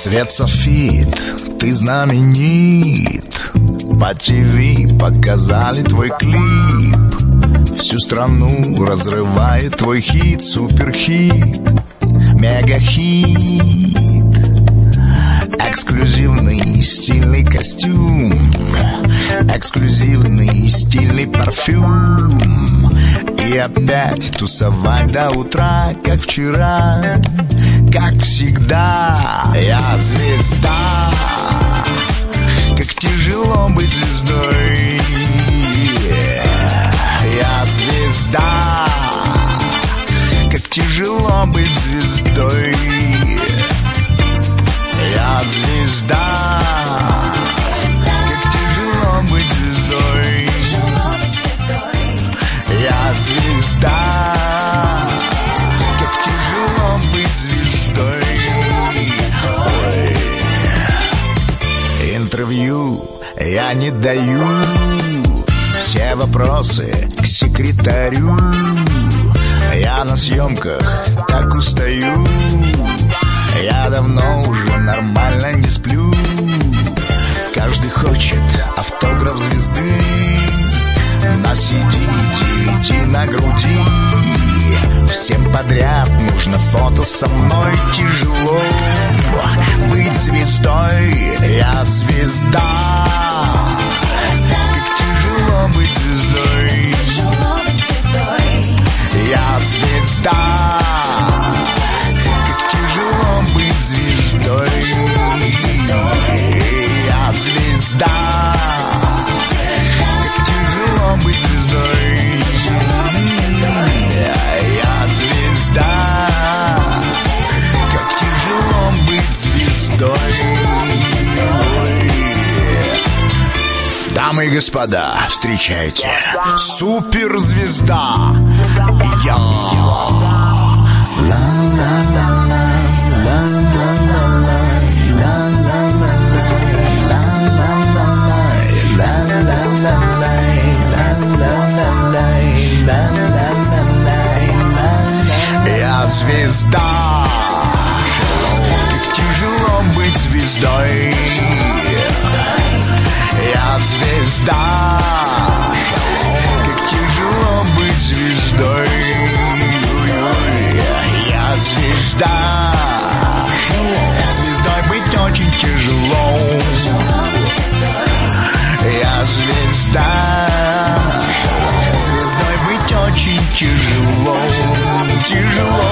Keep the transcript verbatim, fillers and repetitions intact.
Свет софит, ты знаменит. По ТВ показали твой клип. Всю страну разрывает твой хит, суперхит, мегахит. Эксклюзивный стильный костюм, эксклюзивный стильный парфюм. И опять тусовать до утра, как вчера, как всегда. Я звезда, как тяжело быть звездой. Я звезда, как тяжело быть звездой. Я звезда, как тяжело быть звездой. Я звезда, как тяжело быть звездой. Ой. Интервью я не даю, все вопросы к секретарю. Я на съемках так устаю, я давно уже нормально не сплю. Каждый хочет автограф звезды, на си ди, ди ви ди, на груди. Всем подряд нужно фото со мной. Тяжело быть звездой. Я звезда, как тяжело быть звездой. Я звезда, как тяжело быть звездой. Я звезда, как тяжело быть звездой. Я звезда, как тяжело быть звездой. Дамы и господа, встречайте, суперзвезда. Я. Я звезда, как тяжело быть звездой. Я звезда, как тяжело быть звездой. Я звезда, звездой быть очень тяжело. Я звезда, звездой быть очень тяжело. Тяжело.